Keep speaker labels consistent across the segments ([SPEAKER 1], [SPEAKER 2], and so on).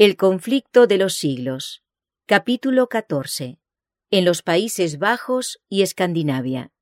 [SPEAKER 1] El conflicto de los siglos. Capítulo 14. En los Países Bajos y Escandinavia.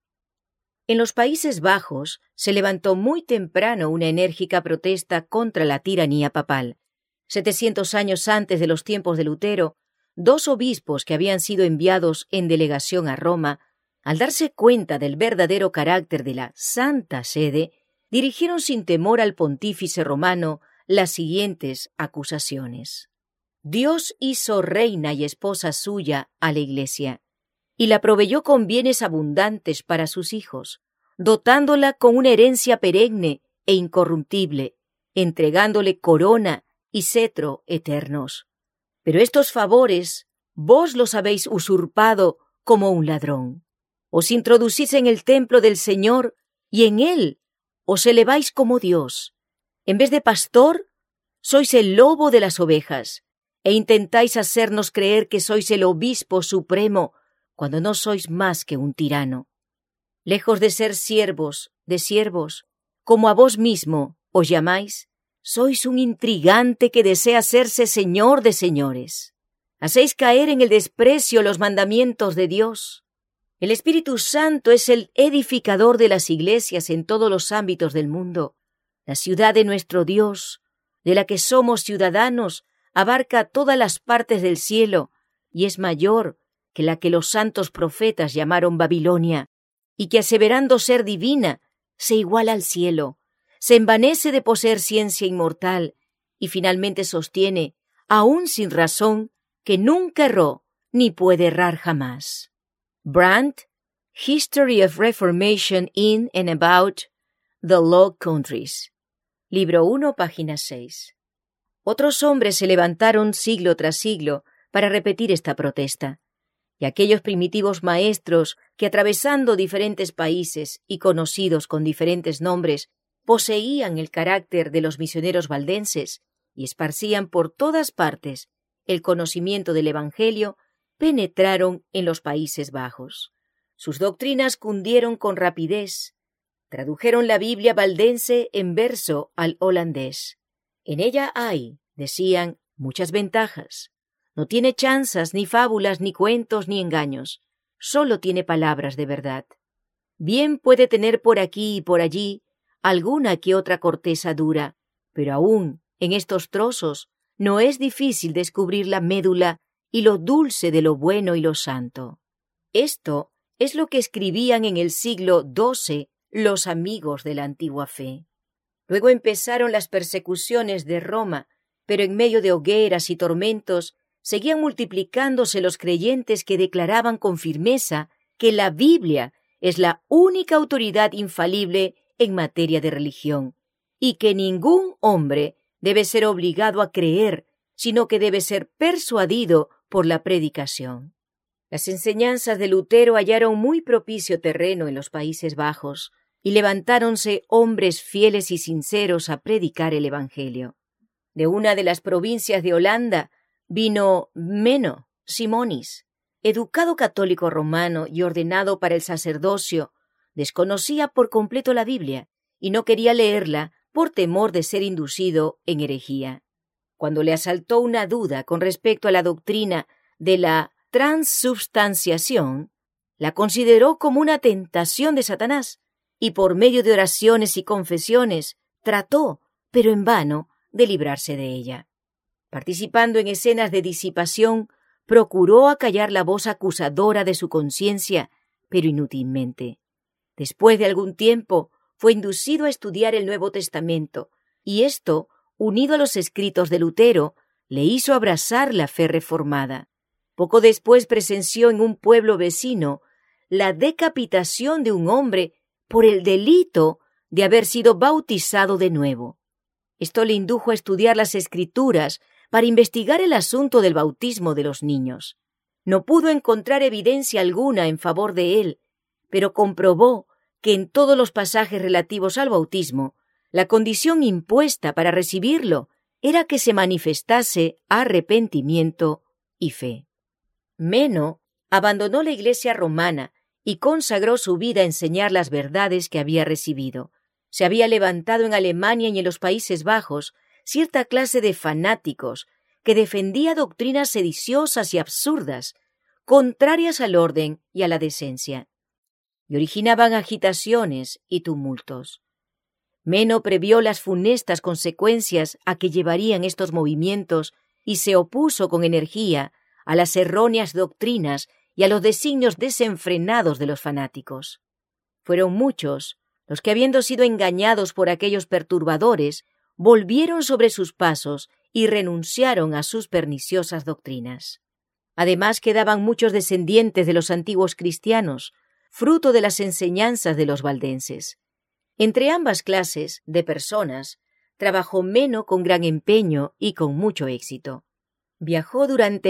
[SPEAKER 1] En los Países Bajos se levantó muy temprano una enérgica protesta contra la tiranía papal. 700 años antes de los tiempos de Lutero, dos obispos que habían sido enviados en delegación a Roma, al darse cuenta del verdadero carácter de la Santa Sede, dirigieron sin temor al pontífice romano las siguientes acusaciones. Dios hizo reina y esposa suya a la Iglesia, y la proveyó con bienes abundantes para sus hijos, dotándola con una herencia perenne e incorruptible, entregándole corona y cetro eternos. Pero estos favores vos los habéis usurpado como un ladrón. Os introducís en el templo del Señor y en él os eleváis como Dios. En vez de pastor, sois el lobo de las ovejas, e intentáis hacernos creer que sois el obispo supremo, cuando no sois más que un tirano. Lejos de ser siervos de siervos, como a vos mismo os llamáis, sois un intrigante que desea hacerse señor de señores. Hacéis caer en el desprecio los mandamientos de Dios. El Espíritu Santo es el edificador de las iglesias en todos los ámbitos del mundo. La ciudad de nuestro Dios, de la que somos ciudadanos, abarca todas las partes del cielo y es mayor que la que los santos profetas llamaron Babilonia, y que aseverando ser divina, se iguala al cielo, se envanece de poseer ciencia inmortal y finalmente sostiene, aún sin razón, que nunca erró ni puede errar jamás. Brandt, History of Reformation in and About the Low Countries. Libro 1, página 6. Otros hombres se levantaron siglo tras siglo para repetir esta protesta, y aquellos primitivos maestros que, atravesando diferentes países y conocidos con diferentes nombres, poseían el carácter de los misioneros valdenses y esparcían por todas partes el conocimiento del Evangelio, penetraron en los Países Bajos. Sus doctrinas cundieron con rapidez. Tradujeron la Biblia valdense en verso al holandés. En ella hay, decían, muchas ventajas. No tiene chanzas, ni fábulas, ni cuentos, ni engaños. Solo tiene palabras de verdad. Bien puede tener por aquí y por allí alguna que otra corteza dura, pero aún en estos trozos no es difícil descubrir la médula y lo dulce de lo bueno y lo santo. Esto es lo que escribían en el siglo XII los amigos de la antigua fe. Luego empezaron las persecuciones de Roma, pero en medio de hogueras y tormentos seguían multiplicándose los creyentes que declaraban con firmeza que la Biblia es la única autoridad infalible en materia de religión, y que ningún hombre debe ser obligado a creer, sino que debe ser persuadido por la predicación. Las enseñanzas de Lutero hallaron muy propicio terreno en los Países Bajos, y levantáronse hombres fieles y sinceros a predicar el Evangelio. De una de las provincias de Holanda vino Menno Simonis, educado católico romano y ordenado para el sacerdocio. Desconocía por completo la Biblia y no quería leerla por temor de ser inducido en herejía. Cuando le asaltó una duda con respecto a la doctrina de la transubstanciación, la consideró como una tentación de Satanás, y por medio de oraciones y confesiones trató, pero en vano, de librarse de ella. Participando en escenas de disipación, procuró acallar la voz acusadora de su conciencia, pero inútilmente. Después de algún tiempo, fue inducido a estudiar el Nuevo Testamento, y esto, unido a los escritos de Lutero, le hizo abrazar la fe reformada. Poco después presenció en un pueblo vecino la decapitación de un hombre por el delito de haber sido bautizado de nuevo. Esto le indujo a estudiar las Escrituras para investigar el asunto del bautismo de los niños. No pudo encontrar evidencia alguna en favor de él, pero comprobó que en todos los pasajes relativos al bautismo, la condición impuesta para recibirlo era que se manifestase arrepentimiento y fe. Menno abandonó la Iglesia romana y consagró su vida a enseñar las verdades que había recibido. Se había levantado en Alemania y en los Países Bajos cierta clase de fanáticos que defendía doctrinas sediciosas y absurdas, contrarias al orden y a la decencia, y originaban agitaciones y tumultos. Meno previó las funestas consecuencias a que llevarían estos movimientos y se opuso con energía a las erróneas doctrinas y a los designios desenfrenados de los fanáticos. Fueron muchos los que, habiendo sido engañados por aquellos perturbadores, volvieron sobre sus pasos y renunciaron a sus perniciosas doctrinas. Además, quedaban muchos descendientes de los antiguos cristianos, fruto de las enseñanzas de los valdenses. Entre ambas clases de personas trabajó Meno con gran empeño y con mucho éxito. Viajó durante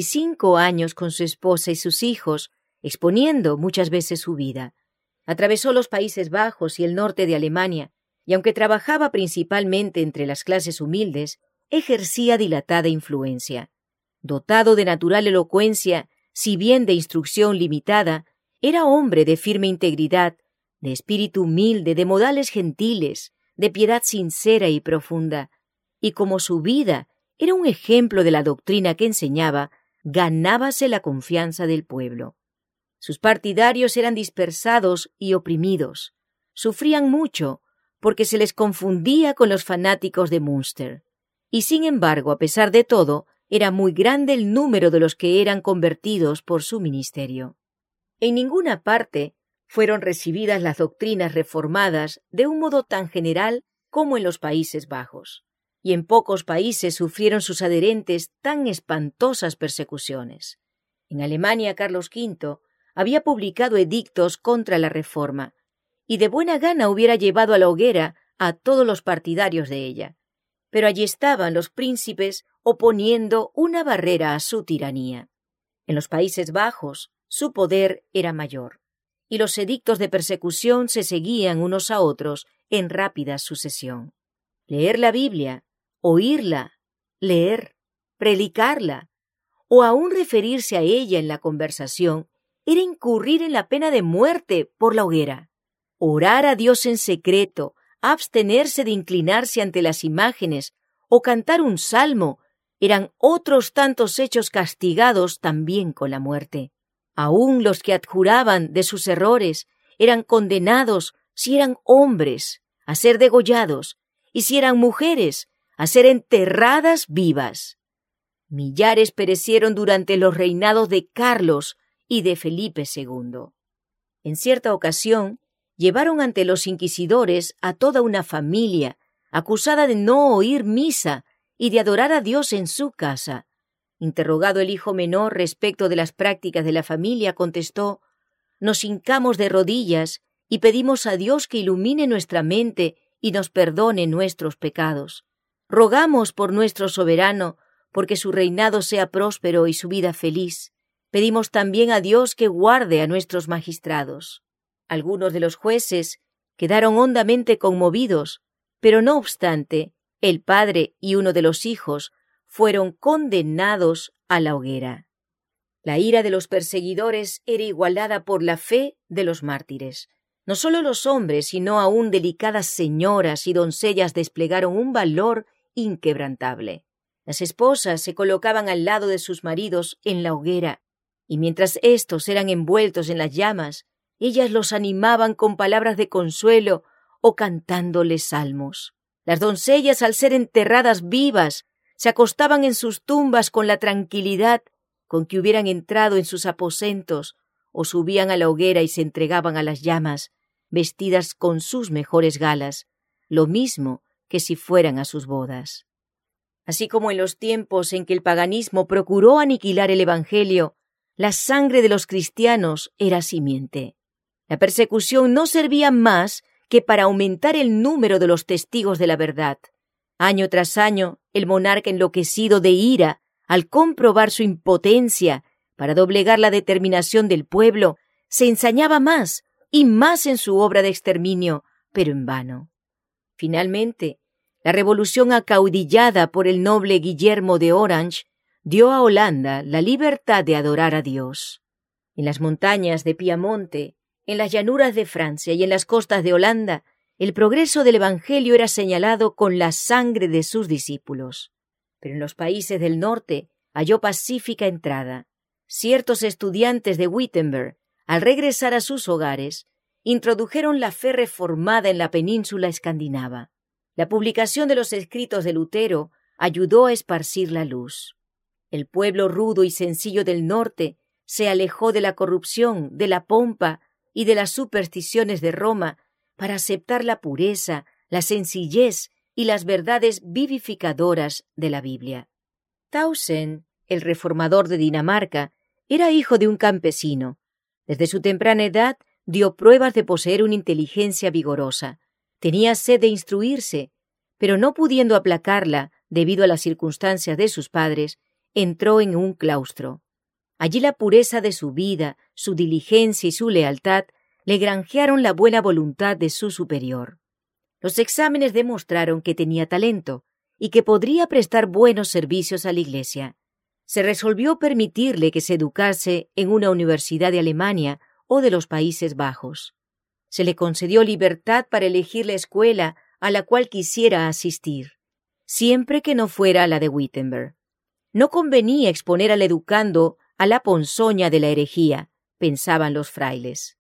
[SPEAKER 1] 25 años con su esposa y sus hijos, exponiendo muchas veces su vida. Atravesó los Países Bajos y el norte de Alemania, y aunque trabajaba principalmente entre las clases humildes, ejercía dilatada influencia. Dotado de natural elocuencia, si bien de instrucción limitada, era hombre de firme integridad, de espíritu humilde, de modales gentiles, de piedad sincera y profunda, y como su vida era un ejemplo de la doctrina que enseñaba, ganábase la confianza del pueblo. Sus partidarios eran dispersados y oprimidos. Sufrían mucho porque se les confundía con los fanáticos de Münster. Y sin embargo, a pesar de todo, era muy grande el número de los que eran convertidos por su ministerio. En ninguna parte fueron recibidas las doctrinas reformadas de un modo tan general como en los Países Bajos, y en pocos países sufrieron sus adherentes tan espantosas persecuciones. En Alemania, Carlos V había publicado edictos contra la reforma, y de buena gana hubiera llevado a la hoguera a todos los partidarios de ella. Pero allí estaban los príncipes oponiendo una barrera a su tiranía. En los Países Bajos su poder era mayor, y los edictos de persecución se seguían unos a otros en rápida sucesión. Leer la Biblia, oírla, leer, predicarla, o aún referirse a ella en la conversación, era incurrir en la pena de muerte por la hoguera. Orar a Dios en secreto, abstenerse de inclinarse ante las imágenes o cantar un salmo eran otros tantos hechos castigados también con la muerte. Aún los que adjuraban de sus errores eran condenados, si eran hombres, a ser degollados, y si eran mujeres, a ser enterradas vivas. Millares perecieron durante los reinados de Carlos y de Felipe II. En cierta ocasión, llevaron ante los inquisidores a toda una familia, acusada de no oír misa y de adorar a Dios en su casa. Interrogado el hijo menor respecto de las prácticas de la familia, contestó: «Nos hincamos de rodillas y pedimos a Dios que ilumine nuestra mente y nos perdone nuestros pecados. Rogamos por nuestro soberano, porque su reinado sea próspero y su vida feliz. Pedimos también a Dios que guarde a nuestros magistrados». Algunos de los jueces quedaron hondamente conmovidos, pero no obstante, el padre y uno de los hijos fueron condenados a la hoguera. La ira de los perseguidores era igualada por la fe de los mártires. No solo los hombres, sino aún delicadas señoras y doncellas desplegaron un valor inquebrantable. Las esposas se colocaban al lado de sus maridos en la hoguera, y mientras éstos eran envueltos en las llamas, ellas los animaban con palabras de consuelo o cantándoles salmos. Las doncellas, al ser enterradas vivas, se acostaban en sus tumbas con la tranquilidad con que hubieran entrado en sus aposentos, o subían a la hoguera y se entregaban a las llamas, vestidas con sus mejores galas, lo mismo que si fueran a sus bodas. Así como en los tiempos en que el paganismo procuró aniquilar el Evangelio, la sangre de los cristianos era simiente. La persecución no servía más que para aumentar el número de los testigos de la verdad. Año tras año, el monarca, enloquecido de ira al comprobar su impotencia para doblegar la determinación del pueblo, se ensañaba más y más en su obra de exterminio, pero en vano. Finalmente, la revolución acaudillada por el noble Guillermo de Orange dio a Holanda la libertad de adorar a Dios. En las montañas de Piamonte, en las llanuras de Francia y en las costas de Holanda, el progreso del Evangelio era señalado con la sangre de sus discípulos. pero en los países del norte halló pacífica entrada. Ciertos estudiantes de Wittenberg, al regresar a sus hogares, introdujeron la fe reformada en la península escandinava. La publicación de los escritos de Lutero ayudó a esparcir la luz. El pueblo rudo y sencillo del norte se alejó de la corrupción, de la pompa y de las supersticiones de Roma para aceptar la pureza, la sencillez y las verdades vivificadoras de la Biblia. Tausen, el reformador de Dinamarca, era hijo de un campesino. Desde su temprana edad dio pruebas de poseer una inteligencia vigorosa. Tenía sed de instruirse, pero no pudiendo aplacarla debido a las circunstancias de sus padres, entró en un claustro. Allí la pureza de su vida, su diligencia y su lealtad le granjearon la buena voluntad de su superior. Los exámenes demostraron que tenía talento y que podría prestar buenos servicios a la Iglesia. Se resolvió permitirle que se educase en una universidad de Alemania o de los Países Bajos. Se le concedió libertad para elegir la escuela a la cual quisiera asistir, siempre que no fuera la de Wittenberg. No convenía exponer al educando a la ponzoña de la herejía, pensaban los frailes.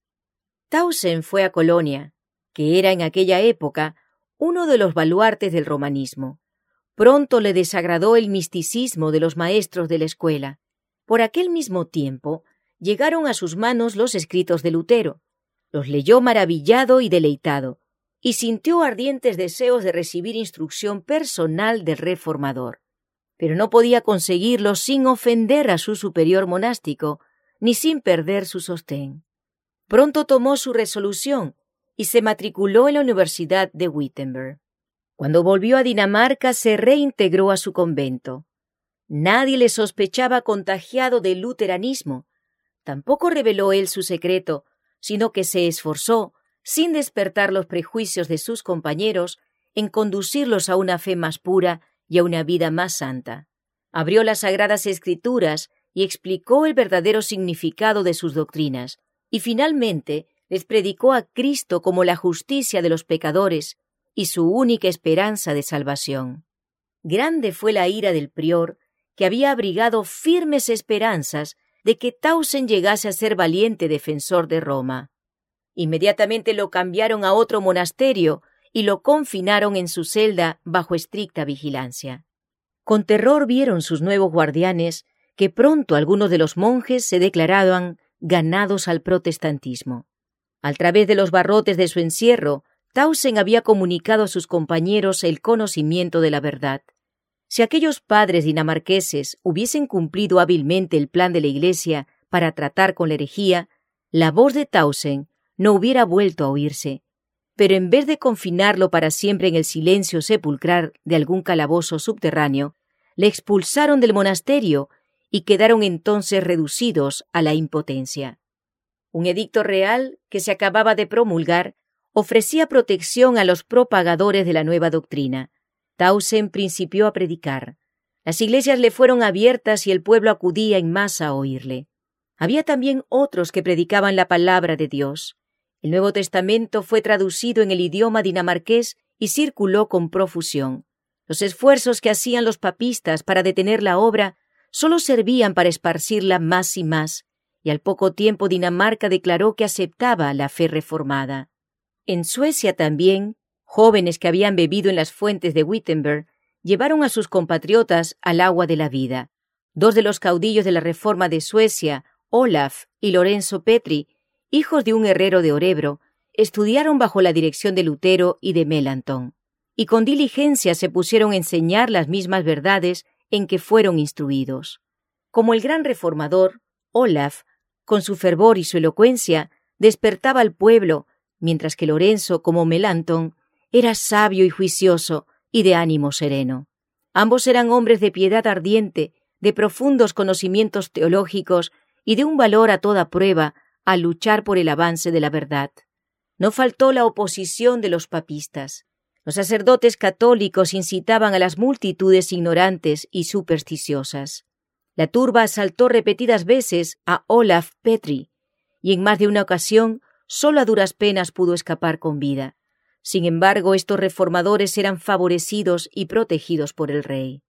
[SPEAKER 1] Tausen fue a Colonia, que era en aquella época uno de los baluartes del romanismo. Pronto le desagradó el misticismo de los maestros de la escuela. Por aquel mismo tiempo llegaron a sus manos los escritos de Lutero. Los leyó maravillado y deleitado, y sintió ardientes deseos de recibir instrucción personal del reformador. Pero no podía conseguirlo sin ofender a su superior monástico, ni sin perder su sostén. Pronto tomó su resolución y se matriculó en la Universidad de Wittenberg. Cuando volvió a Dinamarca, se reintegró a su convento. Nadie le sospechaba contagiado del luteranismo. Tampoco reveló él su secreto, sino que se esforzó, sin despertar los prejuicios de sus compañeros, en conducirlos a una fe más pura y a una vida más santa. Abrió las Sagradas Escrituras y explicó el verdadero significado de sus doctrinas, y finalmente les predicó a Cristo como la justicia de los pecadores y su única esperanza de salvación. Grande fue la ira del prior, que había abrigado firmes esperanzas de que Tausen llegase a ser valiente defensor de Roma. Inmediatamente lo cambiaron a otro monasterio y lo confinaron en su celda bajo estricta vigilancia. Con terror vieron sus nuevos guardianes que pronto algunos de los monjes se declaraban ganados al protestantismo. A través de los barrotes de su encierro, Tausen había comunicado a sus compañeros el conocimiento de la verdad. Si aquellos padres dinamarqueses hubiesen cumplido hábilmente el plan de la Iglesia para tratar con la herejía, la voz de Tausen no hubiera vuelto a oírse. Pero en vez de confinarlo para siempre en el silencio sepulcral de algún calabozo subterráneo, le expulsaron del monasterio y quedaron entonces reducidos a la impotencia. Un edicto real que se acababa de promulgar ofrecía protección a los propagadores de la nueva doctrina. Tausen principió a predicar. Las iglesias le fueron abiertas y el pueblo acudía en masa a oírle. Había también otros que predicaban la palabra de Dios. El Nuevo Testamento fue traducido en el idioma dinamarqués y circuló con profusión. Los esfuerzos que hacían los papistas para detener la obra solo servían para esparcirla más y más, y al poco tiempo Dinamarca declaró que aceptaba la fe reformada. En Suecia también, jóvenes que habían bebido en las fuentes de Wittenberg llevaron a sus compatriotas al agua de la vida. Dos de los caudillos de la Reforma de Suecia, Olaf y Lorenzo Petri, hijos de un herrero de Örebro, estudiaron bajo la dirección de Lutero y de Melanchthon, y con diligencia se pusieron a enseñar las mismas verdades en que fueron instruidos. Como el gran reformador, Olaf, con su fervor y su elocuencia, despertaba al pueblo, mientras que Lorenzo, como Melanchthon, era sabio y juicioso y de ánimo sereno. Ambos eran hombres de piedad ardiente, de profundos conocimientos teológicos y de un valor a toda prueba al luchar por el avance de la verdad. No faltó la oposición de los papistas. Los sacerdotes católicos incitaban a las multitudes ignorantes y supersticiosas. La turba asaltó repetidas veces a Olaf Petri, y en más de una ocasión solo a duras penas pudo escapar con vida. Sin embargo, estos reformadores eran favorecidos y protegidos por el rey.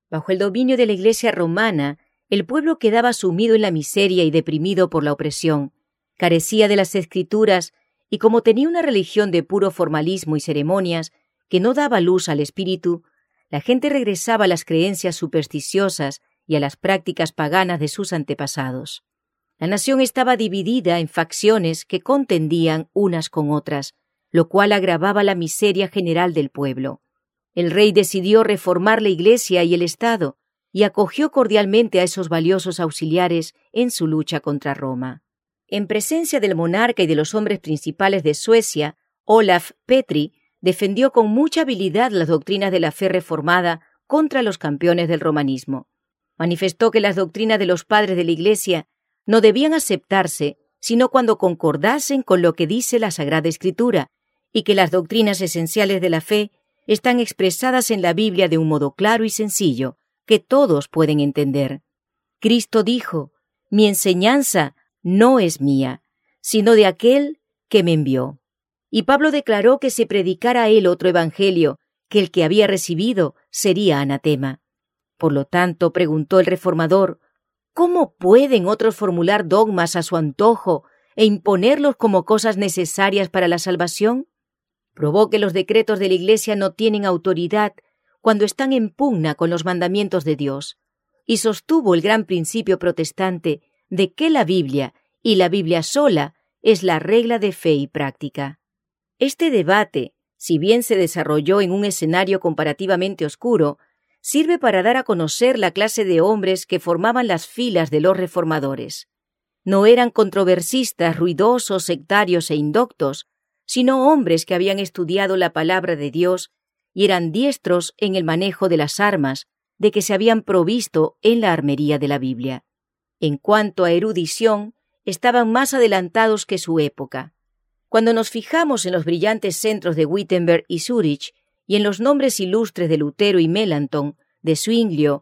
[SPEAKER 1] Bajo el dominio de la Iglesia romana, el pueblo quedaba sumido en la miseria y deprimido por la opresión. Carecía de las Escrituras y, como tenía una religión de puro formalismo y ceremonias que no daba luz al espíritu, la gente regresaba a las creencias supersticiosas y a las prácticas paganas de sus antepasados. La nación estaba dividida en facciones que contendían unas con otras, lo cual agravaba la miseria general del pueblo. El rey decidió reformar la Iglesia y el Estado y acogió cordialmente a esos valiosos auxiliares en su lucha contra Roma. En presencia del monarca y de los hombres principales de Suecia, Olaf Petri defendió con mucha habilidad las doctrinas de la fe reformada contra los campeones del romanismo. Manifestó que las doctrinas de los padres de la Iglesia no debían aceptarse sino cuando concordasen con lo que dice la Sagrada Escritura, y que las doctrinas esenciales de la fe están expresadas en la Biblia de un modo claro y sencillo, que todos pueden entender. Cristo dijo: «Mi enseñanza no es mía, sino de aquel que me envió». Y Pablo declaró que si predicara a él otro evangelio que el que había recibido, sería anatema. Por lo tanto, preguntó el reformador, ¿cómo pueden otros formular dogmas a su antojo e imponerlos como cosas necesarias para la salvación? Probó que los decretos de la Iglesia no tienen autoridad cuando están en pugna con los mandamientos de Dios, y sostuvo el gran principio protestante de que la Biblia, y la Biblia sola, es la regla de fe y práctica. Este debate, si bien se desarrolló en un escenario comparativamente oscuro, sirve para dar a conocer la clase de hombres que formaban las filas de los reformadores. No eran controversistas, ruidosos, sectarios e indoctos, sino hombres que habían estudiado la palabra de Dios y eran diestros en el manejo de las armas de que se habían provisto en la armería de la Biblia. En cuanto a erudición, estaban más adelantados que su época. Cuando nos fijamos en los brillantes centros de Wittenberg y Zurich, y en los nombres ilustres de Lutero y Melanchthon, de Zwinglio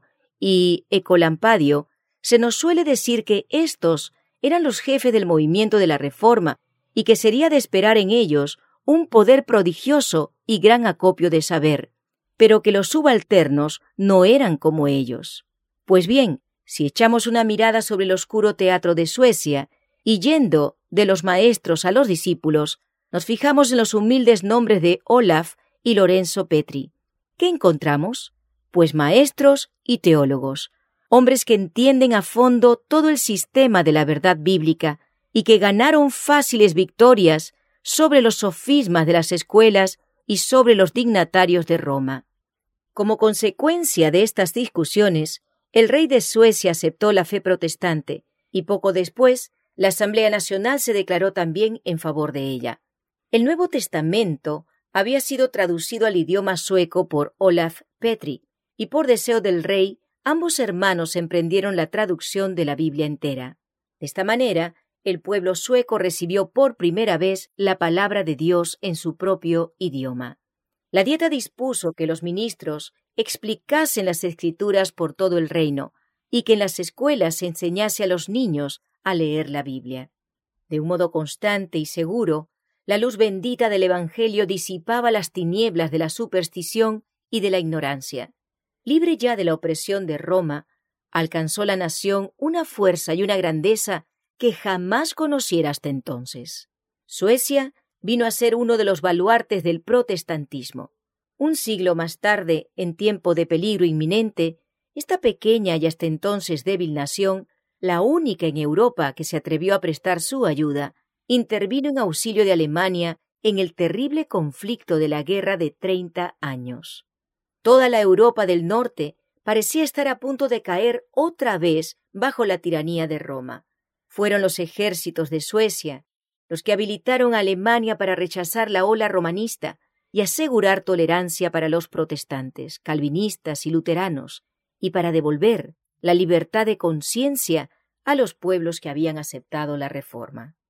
[SPEAKER 1] y Ecolampadio, se nos suele decir que estos eran los jefes del movimiento de la Reforma y que sería de esperar en ellos un poder prodigioso y gran acopio de saber, pero que los subalternos no eran como ellos. Pues bien, si echamos una mirada sobre el oscuro teatro de Suecia y yendo de los maestros a los discípulos, nos fijamos en los humildes nombres de Olaf y Lorenzo Petri. ¿Qué encontramos? Pues maestros y teólogos, hombres que entienden a fondo todo el sistema de la verdad bíblica y que ganaron fáciles victorias sobre los sofismas de las escuelas y sobre los dignatarios de Roma. Como consecuencia de estas discusiones, el rey de Suecia aceptó la fe protestante y poco después la Asamblea Nacional se declaró también en favor de ella. El Nuevo Testamento había sido traducido al idioma sueco por Olaf Petri, y por deseo del rey, ambos hermanos emprendieron la traducción de la Biblia entera. De esta manera, el pueblo sueco recibió por primera vez la palabra de Dios en su propio idioma. La Dieta dispuso que los ministros explicasen las Escrituras por todo el reino y que en las escuelas se enseñase a los niños a leer la Biblia. De un modo constante y seguro, la luz bendita del Evangelio disipaba las tinieblas de la superstición y de la ignorancia. Libre ya de la opresión de Roma, alcanzó la nación una fuerza y una grandeza que jamás conociera hasta entonces. Suecia vino a ser uno de los baluartes del protestantismo. Un siglo más tarde, en tiempo de peligro inminente, esta pequeña y hasta entonces débil nación, la única en Europa que se atrevió a prestar su ayuda, intervino en auxilio de Alemania en el terrible conflicto de la Guerra de 30 años. Toda la Europa del Norte parecía estar a punto de caer otra vez bajo la tiranía de Roma. Fueron los ejércitos de Suecia los que habilitaron a Alemania para rechazar la ola romanista y asegurar tolerancia para los protestantes, calvinistas y luteranos, y para devolver la libertad de conciencia a los pueblos que habían aceptado la Reforma.